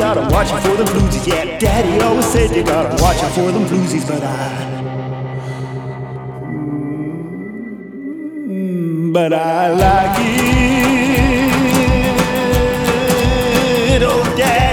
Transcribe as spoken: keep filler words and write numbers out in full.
gotta watch out for the bluesies. Yeah, Daddy always said you gotta watch out for them bluesies, but I, mm, but I like it. Oh, Daddy.